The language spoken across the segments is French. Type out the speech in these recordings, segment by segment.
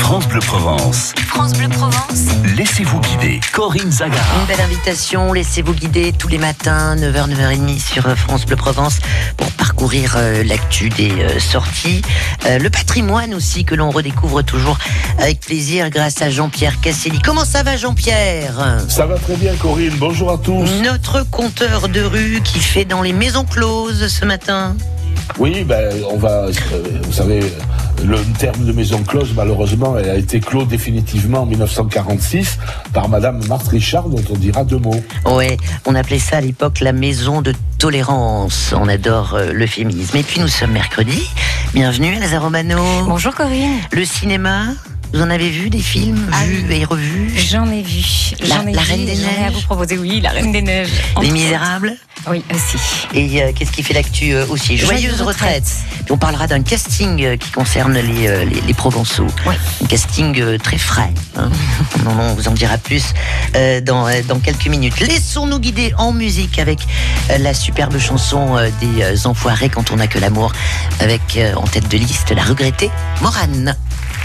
France Bleu Provence. France Bleu Provence. Laissez-vous guider. Corinne Zagara. Une belle invitation, laissez-vous guider tous les matins, 9h, 9h30 sur France Bleu Provence pour parcourir l'actu des sorties. Le patrimoine aussi que l'on redécouvre toujours avec plaisir grâce à Jean-Pierre Casselli. Comment ça va Jean-Pierre ? Ça va très bien Corinne, bonjour à tous. Notre compteur de rue qui fait dans les maisons closes ce matin. Oui, on va, vous savez, le terme de maison close, malheureusement, elle a été clos définitivement en 1946 par Madame Marthe Richard, dont on dira deux mots. Ouais, on appelait ça à l'époque la maison de tolérance. On adore l'euphémisme. Et puis nous sommes mercredi. Bienvenue Elsa Romano. Bonjour Corinne. Le cinéma, vous en avez vu des films, vus et revus ? J'en ai vu. La Reine des J'en ai à Neiges. vous proposer, oui, La Reine des Neiges. Les Misérables ? Oui, aussi. Et qu'est-ce qui fait l'actu aussi ? Joyeuse retraite. Puis on parlera d'un casting qui concerne les Provençaux. Oui. Un casting très frais. Hein. On vous en dira plus dans quelques minutes. Laissons-nous guider en musique avec la superbe chanson des Enfoirés quand on n'a que l'amour, avec en tête de liste la regrettée Morane.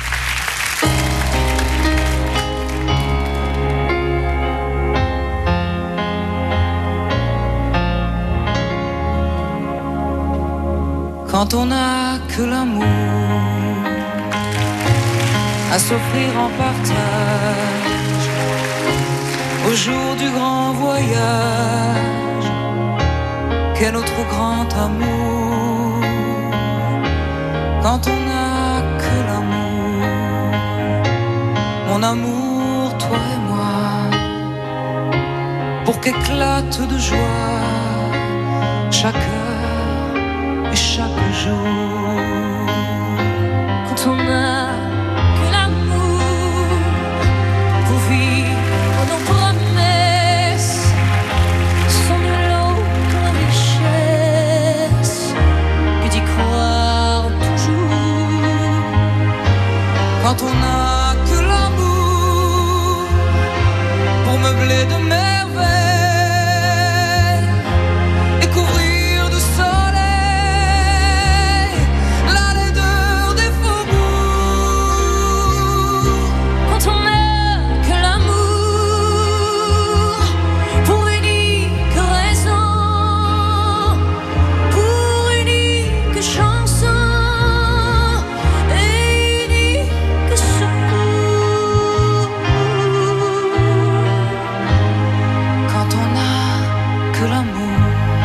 Quand on n'a que l'amour à s'offrir en partage, au jour du grand voyage, qu'est notre grand amour. Quand on n'a que l'amour, mon amour, toi et moi, pour qu'éclate de joie chaque heure et chaque jour. Quand on a que l'amour pour vivre nos promesses, sont de l'autre richesse que d'y croire toujours. Quand on a que l'amour pour meubler de merveilles et couvrir de soleil la laideur des faubourgs. Quand on a que l'amour pour unique raison, pour unique chanson et unique secours. Quand on a que l'amour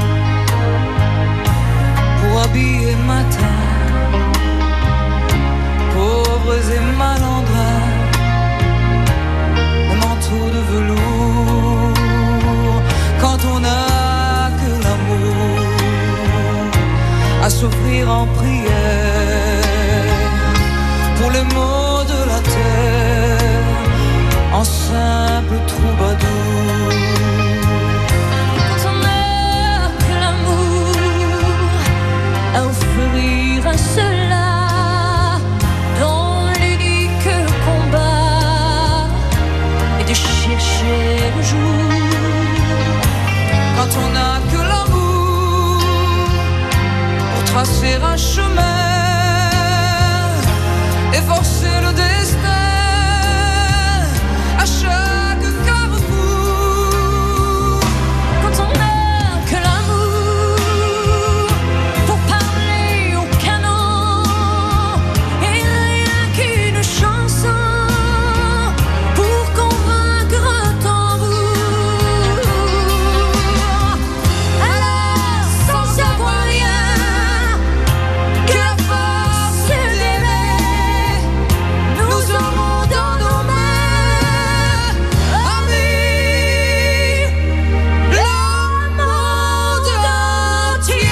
pour habiller matin pauvres et malandrins de manteaux de velours. Quand on a que l'amour à s'offrir en prière pour les maux de la terre en simple troubadour. Quand on a que l'amour à offrir un seul art dans l'unique combat et de chercher le jour. Quand on a que l'amour pour tracer un chemin et forcer le destin à chaque carrefour. Quand on a que l'amour pour parler au canon et rien qu'une chanson pour convaincre un tambour. Alors sans savoir rien que la force d'aimer nous aurons dans nos mains, amis, le monde entier.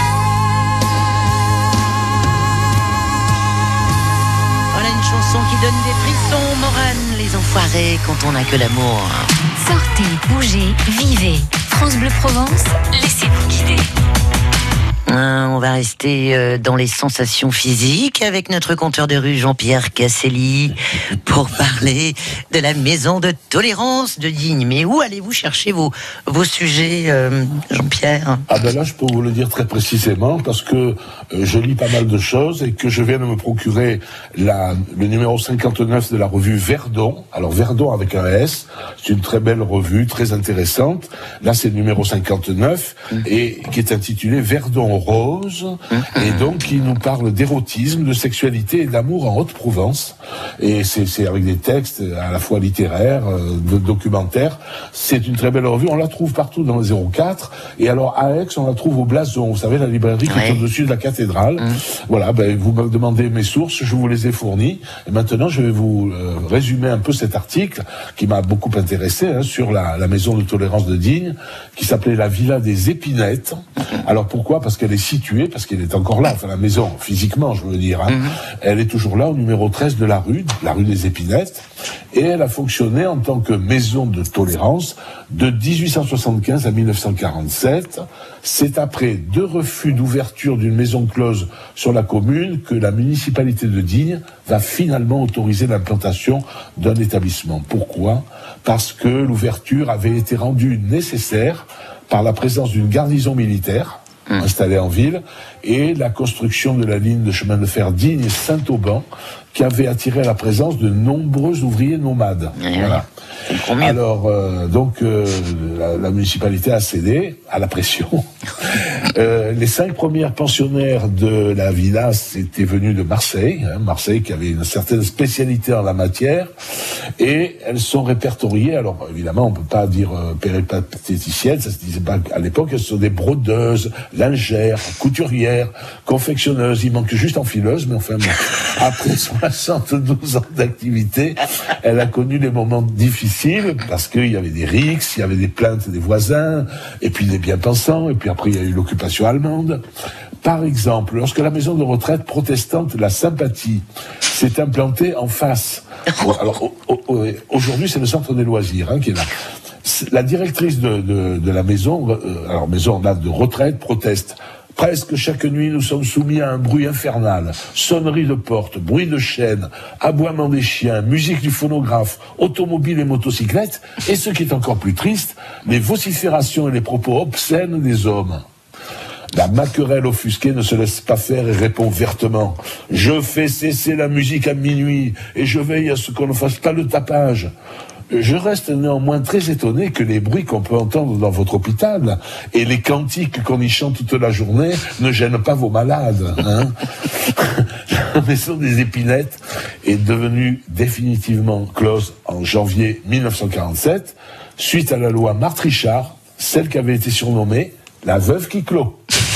Voilà une chanson qui donne des frissons. Morane, les Enfoirés quand on n'a que l'amour. Sortez, bougez, vivez. France Bleu Provence, laissez-vous guider. On va rester dans les sensations physiques avec notre compteur de rue Jean-Pierre Casselli pour parler de la maison de tolérance de Digne. Mais où allez-vous chercher vos sujets, Jean-Pierre ? Ah ben là, je peux vous le dire très précisément parce que je lis pas mal de choses et que je viens de me procurer le numéro 59 de la revue Verdon. Alors Verdon avec un S, c'est une très belle revue, très intéressante. Là, c'est le numéro 59 et qui est intitulé Verdon Rose et donc qui nous parle d'érotisme, de sexualité et d'amour en Haute-Provence. Et c'est avec des textes à la fois littéraires, de documentaires. C'est une très belle revue. On la trouve partout dans les 04. Et alors à Aix, on la trouve au Blason. Vous savez, la librairie qui est au-dessus de la cathédrale. Voilà, vous me demandez mes sources, je vous les ai fournies. Et maintenant, je vais vous résumer un peu cet article qui m'a beaucoup intéressé sur la maison de tolérance de Digne, qui s'appelait la Villa des Épinettes. Alors pourquoi ? Parce qu'elle est située, parce qu'elle est encore là, enfin la maison, physiquement, je veux dire. Elle est toujours là, au numéro 13 de la rue des Épinettes. Et elle a fonctionné en tant que maison de tolérance de 1875 à 1947. C'est après 2 refus d'ouverture d'une maison close sur la commune que la municipalité de Digne va finalement autoriser l'implantation d'un établissement. Pourquoi ? Parce que l'ouverture avait été rendue nécessaire par la présence d'une garnison militaire installée en ville et la construction de la ligne de chemin de fer Digne-Saint-Auban qui avait attiré la présence de nombreux ouvriers nomades. Voilà. Alors, la municipalité a cédé à la pression. Les 5 premières pensionnaires de la villa étaient venues de Marseille, Marseille qui avait une certaine spécialité en la matière, et elles sont répertoriées. Alors, évidemment, on peut pas dire péripatéticiennes, ça se disait pas à l'époque. Elles sont des brodeuses, lingères, couturières, confectionneuses. Il manque juste enfileuses, mais enfin, après 72 ans d'activité, elle a connu des moments difficiles parce qu'il y avait des rixes, il y avait des plaintes des voisins, et puis des bien-pensants, et puis après il y a eu l'occupation allemande. Par exemple, lorsque la maison de retraite protestante La Sympathie s'est implantée en face, alors aujourd'hui c'est le centre des loisirs qui est là. La directrice de la maison, alors maison de retraite, proteste. Presque chaque nuit, nous sommes soumis à un bruit infernal. Sonnerie de porte, bruit de chaîne, aboiement des chiens, musique du phonographe, automobiles et motocyclettes, et ce qui est encore plus triste, les vociférations et les propos obscènes des hommes. La maquerelle offusquée ne se laisse pas faire et répond vertement « Je fais cesser la musique à minuit et je veille à ce qu'on ne fasse pas le tapage. » Je reste néanmoins très étonné que les bruits qu'on peut entendre dans votre hôpital et les cantiques qu'on y chante toute la journée ne gênent pas vos malades. La maison des Épinettes est devenue définitivement close en janvier 1947, suite à la loi Marthe-Richard, celle qui avait été surnommée la veuve qui clôt.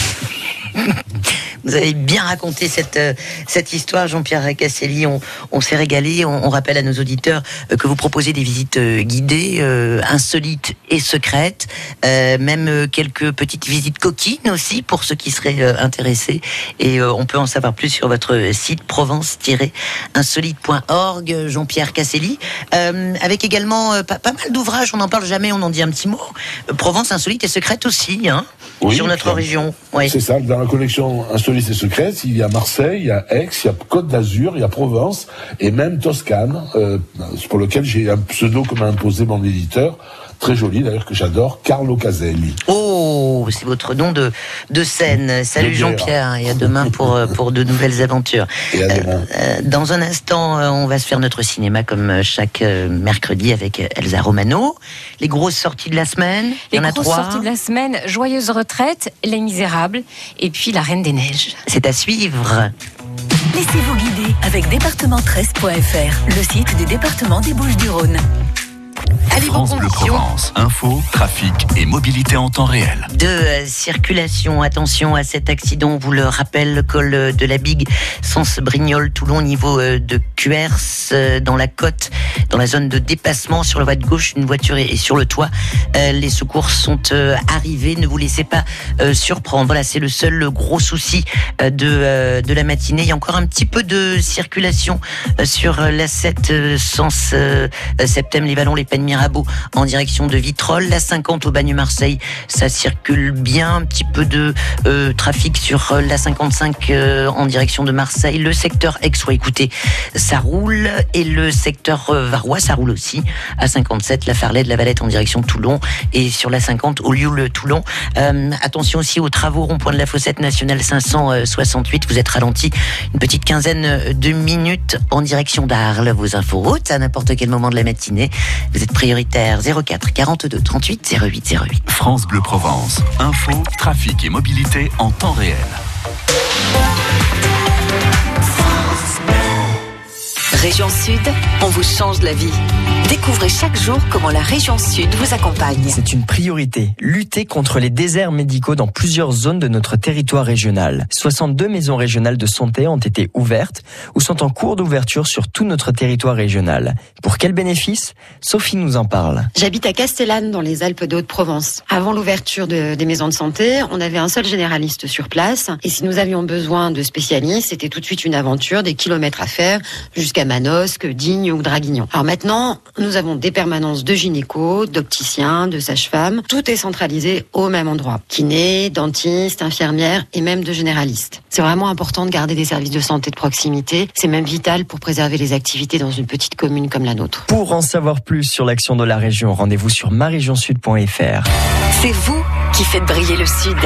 Vous avez bien raconté cette histoire, Jean-Pierre Casselli. On s'est régalé. On rappelle à nos auditeurs que vous proposez des visites guidées, insolites et secrètes, même quelques petites visites coquines aussi pour ceux qui seraient intéressés. Et on peut en savoir plus sur votre site provence-insolite.org, Jean-Pierre Casselli, avec également pas mal d'ouvrages. On n'en parle jamais, on en dit un petit mot. Provence insolite et secrète aussi, oui, sur notre région. Oui. C'est ça. Dans la collection Insolite et secrète, il y a Marseille, il y a Aix, il y a Côte d'Azur, il y a Provence et même Toscane, pour lequel j'ai un pseudo que m'a imposé mon éditeur, très joli d'ailleurs, que j'adore, Carlo Caselli. Oh, c'est votre nom de scène. Salut Jean-Pierre, et à demain pour de nouvelles aventures. Et à demain. Dans un instant, on va se faire notre cinéma comme chaque mercredi avec Elsa Romano. Les grosses sorties de la semaine, il y en a 3. Les grosses sorties de la semaine, Joyeuse retraite, Les Misérables et puis La Reine des Neiges. C'est à suivre. Laissez-vous guider avec département13.fr, le site du département des Bouches-du-Rhône. Allez, France Bleu Provence. Info, trafic et mobilité en temps réel. De circulation, attention à cet accident, on vous le rappelle, le col de la Bigue, sens Brignoles-Toulon, niveau de Cuers, dans la côte, dans la zone de dépassement, sur la voie de gauche, une voiture est sur le toit. Les secours sont arrivés, ne vous laissez pas surprendre. Voilà, c'est le seul gros souci de la matinée. Il y a encore un petit peu de circulation sur l'A7, sens Septem, les Vallons, les Paniers, Mirabeau en direction de Vitrolles. La 50 au Bagneux-Marseille, ça circule bien. Un petit peu de trafic sur la 55 en direction de Marseille. Le secteur Aixois, écoutez, ça roule. Et le secteur Varois, ça roule aussi. À 57, la Farlay de la Valette en direction de Toulon. Et sur la 50, au Lioul-Toulon. Attention aussi aux travaux rond-point de la Fossette nationale 568. Vous êtes ralenti une petite quinzaine de minutes en direction d'Arles. Vos infos routes à n'importe quel moment de la matinée. Vous êtes prioritaire 04 42 38 08 08. France Bleu Provence. Info, trafic et mobilité en temps réel. Région Sud, on vous change la vie. Découvrez chaque jour comment la région Sud vous accompagne. C'est une priorité, lutter contre les déserts médicaux dans plusieurs zones de notre territoire régional. 62 maisons régionales de santé ont été ouvertes ou sont en cours d'ouverture sur tout notre territoire régional. Pour quels bénéfices ? Sophie nous en parle. J'habite à Castellane dans les Alpes de Haute-Provence. Avant l'ouverture des maisons de santé, on avait un seul généraliste sur place. Et si nous avions besoin de spécialistes, c'était tout de suite une aventure, des kilomètres à faire, jusqu'à Manosque, Digne ou Draguignan. Alors maintenant, nous avons des permanences de gynéco, d'opticiens, de sages-femmes. Tout est centralisé au même endroit. Kiné, dentiste, infirmière et même de généralistes. C'est vraiment important de garder des services de santé de proximité. C'est même vital pour préserver les activités dans une petite commune comme la nôtre. Pour en savoir plus sur l'action de la région, rendez-vous sur maregionsud.fr. C'est vous qui faites briller le Sud.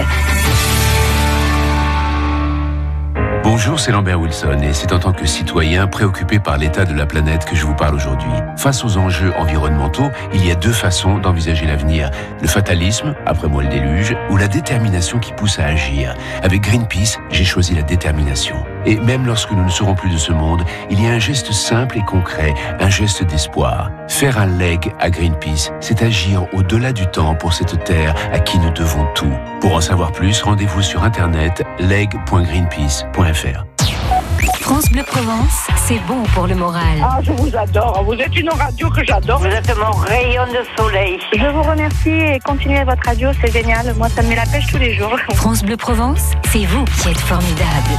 Bonjour, c'est Lambert Wilson et c'est en tant que citoyen préoccupé par l'état de la planète que je vous parle aujourd'hui. Face aux enjeux environnementaux, il y a deux façons d'envisager l'avenir. Le fatalisme, après moi le déluge, ou la détermination qui pousse à agir. Avec Greenpeace, j'ai choisi la détermination. Et même lorsque nous ne serons plus de ce monde, il y a un geste simple et concret, un geste d'espoir. Faire un leg à Greenpeace, c'est agir au-delà du temps pour cette terre à qui nous devons tout. Pour en savoir plus, rendez-vous sur internet leg.greenpeace.fr. France Bleu Provence, c'est bon pour le moral. Ah, je vous adore. Vous êtes une radio que j'adore. Vous êtes mon rayon de soleil. Je vous remercie et continuez votre radio, c'est génial. Moi, ça me met la pêche tous les jours. France Bleu Provence, c'est vous qui êtes formidable.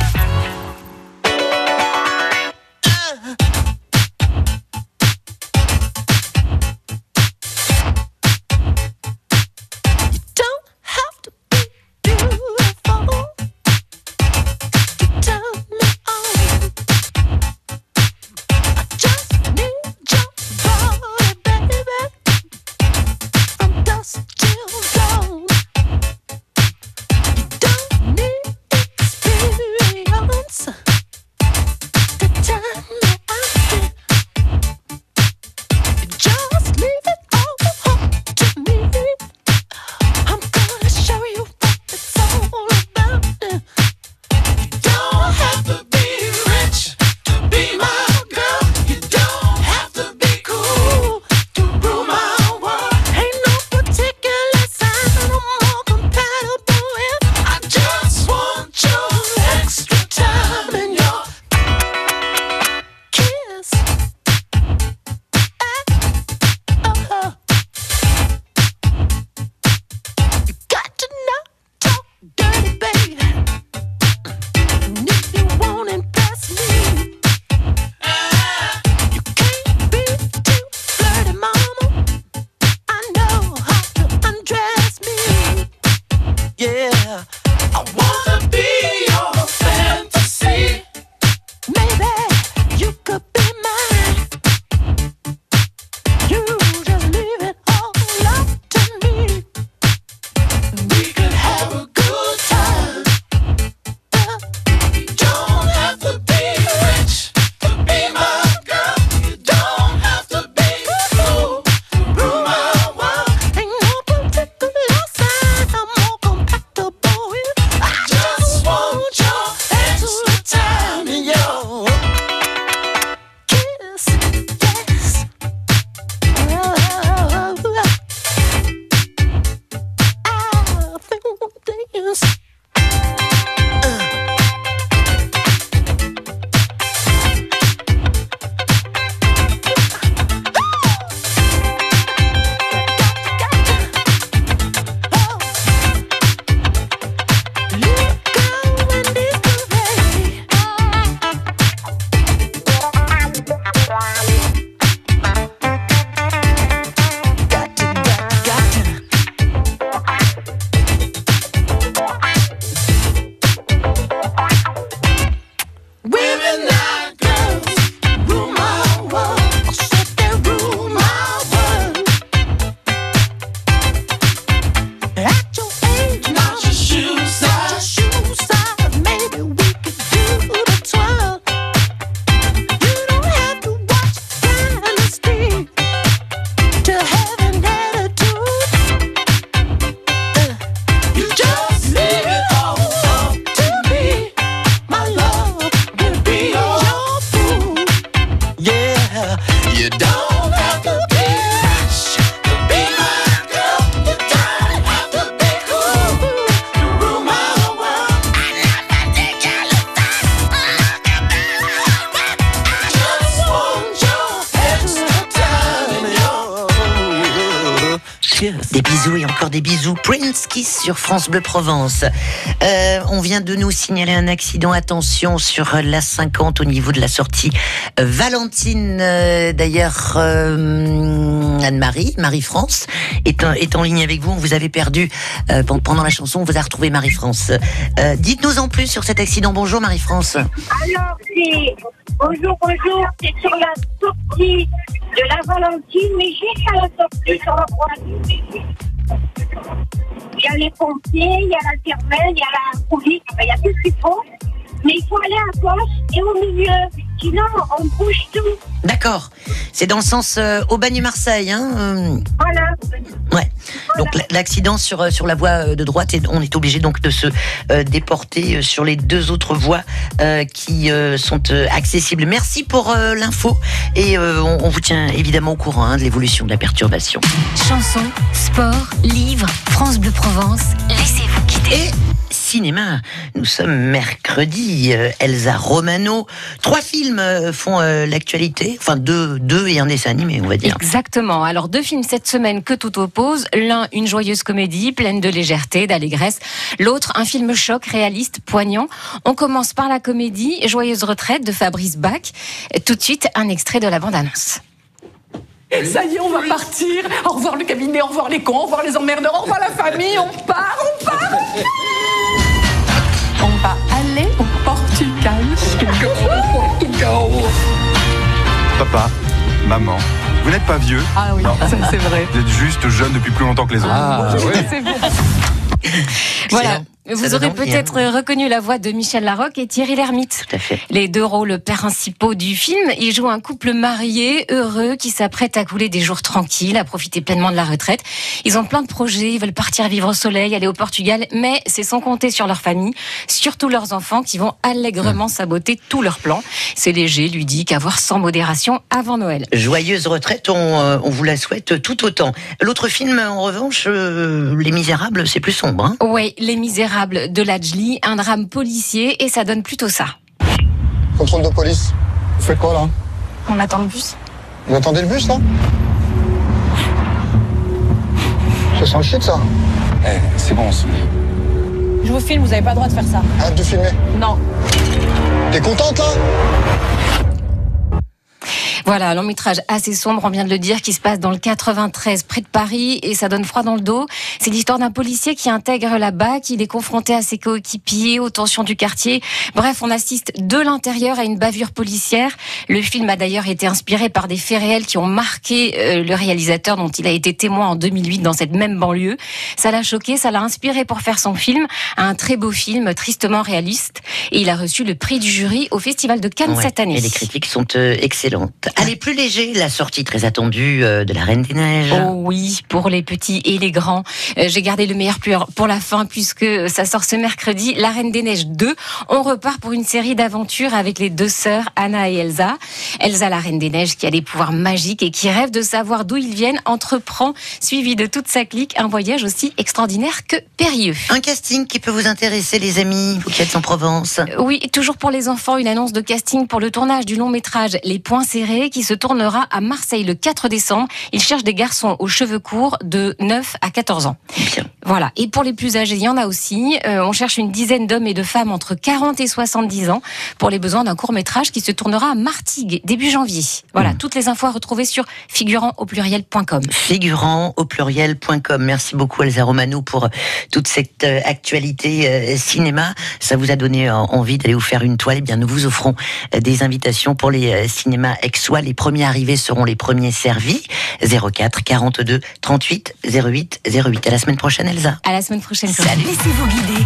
Don't need experience. You don't have to be rich to be my girl. You don't have to be cool to rule my world. I never take your look. I just want your extra time. Des bisous et encore des bisous. Prince Kiss sur France Bleu Provence. On vient de nous signaler un accident. Attention sur la 50 au niveau de la sortie Valentine. D'ailleurs, Anne-Marie, Marie-France est en ligne avec vous. On vous avait perdu pendant la chanson. On vous a retrouvé Marie-France. Dites-nous en plus sur cet accident. Bonjour Marie-France. Alors, c'est... Bonjour, c'est sur la sortie de la Valentine, mais juste à la sortie sur la droite. Il y a les pompiers, il y a l'intermède, il y a la police, il y a tout ce qu'il faut. Mais il faut aller à gauche et au milieu. Sinon, on bouge tout. D'accord. C'est dans le sens Aubagne-Marseille, hein Voilà. Ouais. Donc l'accident sur la voie de droite, et on est obligé donc de se déporter sur les deux autres voies qui sont accessibles. Merci pour l'info et on vous tient évidemment au courant de l'évolution de la perturbation. Chansons, sport, livres, France Bleu Provence, laissez-vous guider. Et cinéma, nous sommes mercredi. Elsa Romano, 3 films font l'actualité, enfin deux et un dessin animé, on va dire. Exactement. Alors 2 films cette semaine que tout oppose. L'un, une joyeuse comédie pleine de légèreté, d'allégresse. L'autre, un film choc, réaliste, poignant. On commence par la comédie Joyeuse retraite de Fabrice Bach. Tout de suite, un extrait de la bande-annonce. Ça y est, on va partir. Au revoir le cabinet, au revoir les cons, au revoir les emmerdeurs, au revoir la famille. On part. On va aller au Portugal. Papa, maman, vous n'êtes pas vieux. Ah oui, ça c'est vrai. Vous êtes juste jeune depuis plus longtemps que les autres. Ah ouais. C'est bon. Voilà. Vous aurez peut-être reconnu la voix de Michel Larocque et Thierry Lhermitte. Tout à fait. Les 2 rôles principaux du film. Ils jouent un couple marié, heureux, qui s'apprête à couler des jours tranquilles, à profiter pleinement de la retraite. Ils ont plein de projets, ils veulent partir vivre au soleil, aller au Portugal, mais c'est sans compter sur leur famille, surtout leurs enfants qui vont allègrement saboter tous leurs plans. C'est léger, ludique, à voir sans modération avant Noël. Joyeuse retraite, on vous la souhaite tout autant. L'autre film, en revanche, Les Misérables, c'est plus sombre. Hein Oui, Les Misérables de Lajli, un drame policier, et ça donne plutôt ça. Contrôle de police. Vous faites quoi là? On attend le bus. Vous attendez le bus là? Ça sent le shit ça. C'est bon. Je vous filme, vous n'avez pas le droit de faire ça. Arrête de filmer. Non. T'es contente là? Voilà, un long métrage assez sombre, on vient de le dire, qui se passe dans le 93, près de Paris, et ça donne froid dans le dos. C'est l'histoire d'un policier qui intègre la BAC, il est confronté à ses coéquipiers, aux tensions du quartier. Bref, on assiste de l'intérieur à une bavure policière. Le film a d'ailleurs été inspiré par des faits réels qui ont marqué le réalisateur, dont il a été témoin en 2008 dans cette même banlieue. Ça l'a choqué, ça l'a inspiré pour faire son film, un très beau film, tristement réaliste, et il a reçu le prix du jury au Festival de Cannes cette année. Et les critiques sont excellentes. Allez, plus léger, la sortie très attendue de La Reine des Neiges. Oh oui, pour les petits et les grands. J'ai gardé le meilleur pour la fin, puisque ça sort ce mercredi, La Reine des Neiges 2. On repart pour une série d'aventures avec les 2 sœurs, Anna et Elsa. Elsa, la Reine des Neiges, qui a des pouvoirs magiques et qui rêve de savoir d'où ils viennent, entreprend, suivi de toute sa clique, un voyage aussi extraordinaire que périlleux. Un casting qui peut vous intéresser, les amis, vous qui êtes en Provence. Oui, toujours pour les enfants, une annonce de casting pour le tournage du long métrage Les Poings Serrés, qui se tournera à Marseille le 4 décembre. Il cherche des garçons aux cheveux courts de 9 à 14 ans. Bien. Voilà. Et pour les plus âgés, il y en a aussi. On cherche une dizaine d'hommes et de femmes entre 40 et 70 ans pour les besoins d'un court-métrage qui se tournera à Martigues début janvier. Voilà. Toutes les infos à retrouver sur figurantaupluriel.com. Figurantaupluriel.com. Merci beaucoup Elsa Romano pour toute cette actualité cinéma. Ça vous a donné envie d'aller vous faire une toile. Eh bien, nous vous offrons des invitations pour les cinémas aixois. Les premiers arrivés seront les premiers servis. 04 42 38 08 08. À la semaine prochaine, Elsa. À la semaine prochaine. Salut. Laissez-vous guider.